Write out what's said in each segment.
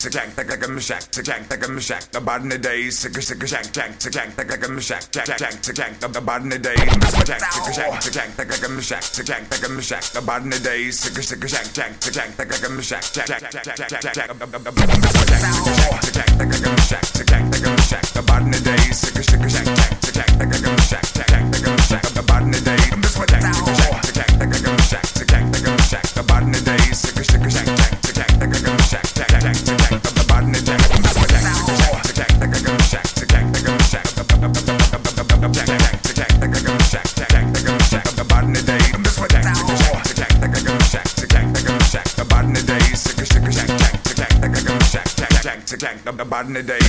jank, the gagam shack, the jank, the gam shack, the bad in the day, sick, jank, jank, the jank, the gagam shack, jank, jank, the bad in the day, jank, jank, the jank, the gagam shack, the jank, the gam shack, the bad in the day, sick, jank, jank, the jank, the gagam shack, jank, jank, the jank, the gagam shack, the jank, the gam shack, the bad in the day, sick, jank, jank, the jank, the gagam shack, jank, the gam shack, the bad in the day, jank, the gagam shack, the jank, the gam shack, the bad in the day, sick, jank, jank, the jank, the gagam shack, jank, jank, the jank, the bad in the day, jank, the gagam shack, the jank, the gam shack, jank, the gagam shack, jank, the gam shack, the bad in the day, jank, the gagam shack, jank, the gam shack, the bad in the day, sick, jank, jank, the jank, the gagam shack, jank, jank, the bad in the day,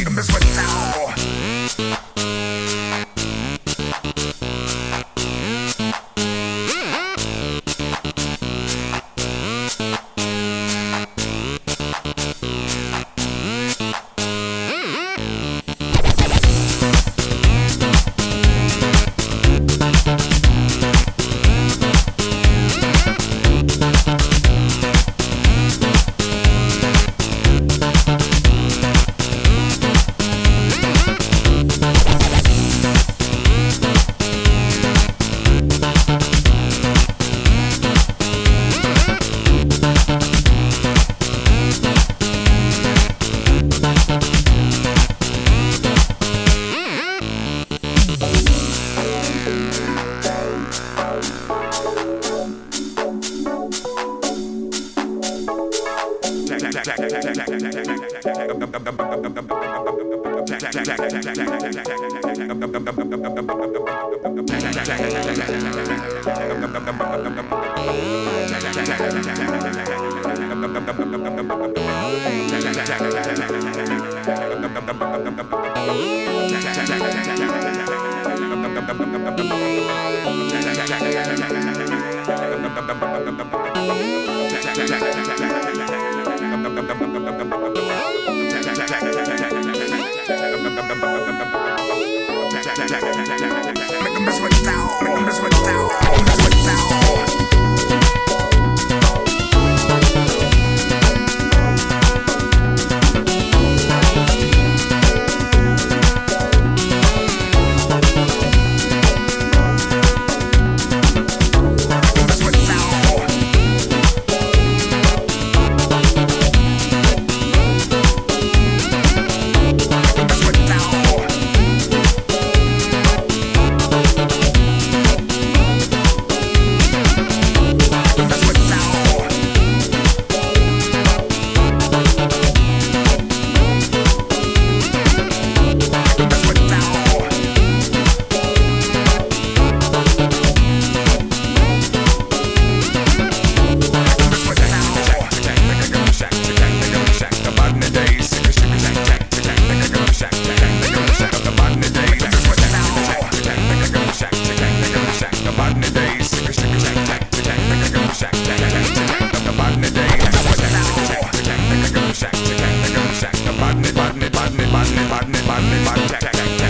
badney, badney, badney, badney, badney, badney, badney,